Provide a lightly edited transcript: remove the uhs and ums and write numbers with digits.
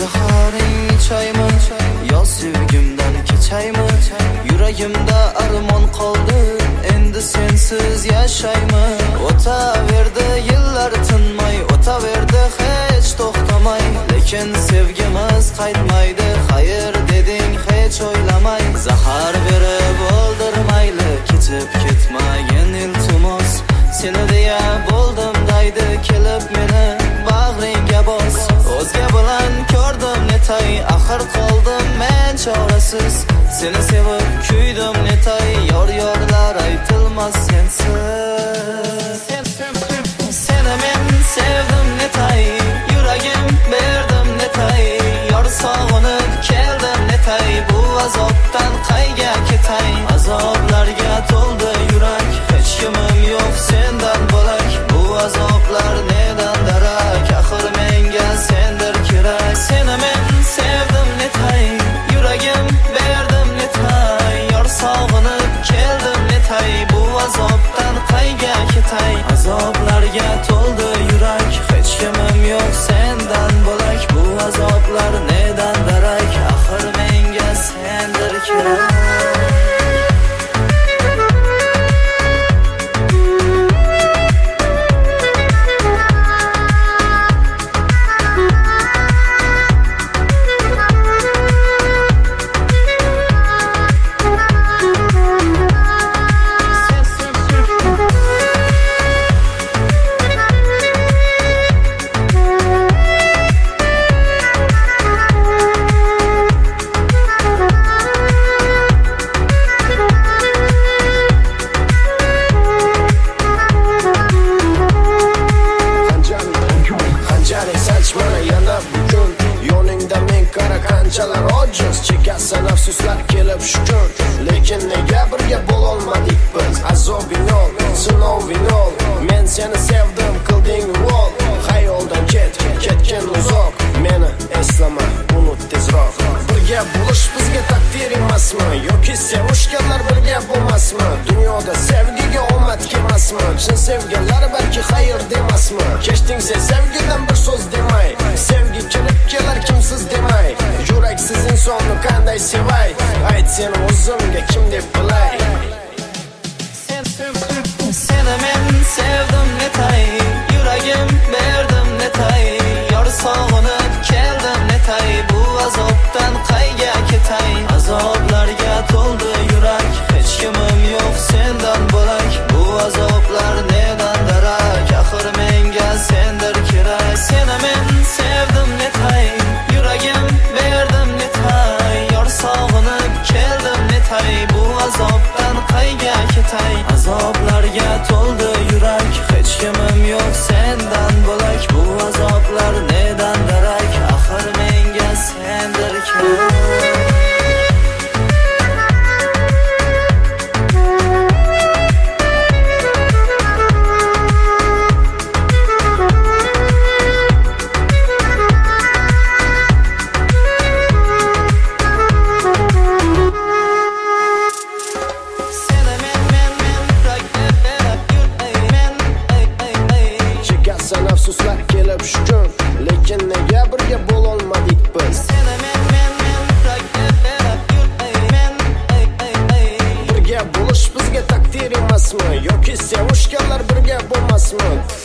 Zaharing chaymi, yo sevgimdan kechaymi? Yuragimda armon qoldi, endi sensiz yashaymi? O'taverdi yillar tinmay, o'taverdi hech to'xtamay, lekin sevgimiz qaytmaydi. Xayr deding hech o'ylamay, zahar berib o'ldirmayli, ketib ketmagin iltimos. Seni deya bo'ldim daydi, kelib meni bag'ringga bos. O'zga bilan ko'rdim netay, axir qoldim men chorasiz. Seni sevib kuydim netay, yor-yorlar aytilmas sensiz. Seni men sevdim netay, yuragim berdim netay, yor sog'inib keldim netay, bu azobdan qayga ketay? Azoblarga to'ldi yurak, hech kimim yo'q sendan bo'lak. Bu azoblar nedan darak, axir menga sendir kerak. Seni men sevdim netay, yuragim berdim netay, yor sog'inib keldim netay, bu azobdan qayga ketay? Azoblarga to'ldi yurak, hech kimim yo'q sendan bo'lak. Bu azoblar nedan darak, axir menga sendir kerak. Qanchalar ojiz chekassan afsuslar kelib shukr, lekin nega birga bo'lolmadik biz? Azobing ol, sinoving ol, men seni sevdim qilding rol. Xayoldan ketgan uzoq, meni eslama, unut tezroq. Birga bo'lish bizga taqdir emasmi, yoki sevishganlar birga bo'lmasmi? Dunyoda sevgiga omad kelmasmi? Chin sevganlar balki xayr demasmi? Kechding sen sevgidan bir so'z demay, sevgi kelib kelar kimsiz demay. Yuraksiz insonni qanday sevay? Ayt seni o'zimga kim deb bilay? Seni men sevdim netay, yuragim berdim netay, yor sog'inib keldim netay, bu azobdan qayga ketay? Azoblarga to'ldi yurak, hech kimim yo'q sendan bo'lak. Bu azoblar nedan darak, axir menga sendir kerak. Seni men sevdim netay, yuragim berdim netay, yor sog'inib keldim netay, bu azobdan qayga ketay? Azoblarga to'ldi yurak, hech kimim yo'q sendan bo'lak. Bu azoblar nedan darak, axir menga sendir kerak. Afsuslar kelib shukr, lekin nega birga bo'lolmadik biz? Birga bo'lish bizga taqdir emasmi, yoki sevishganlar birga bo'lmasmi?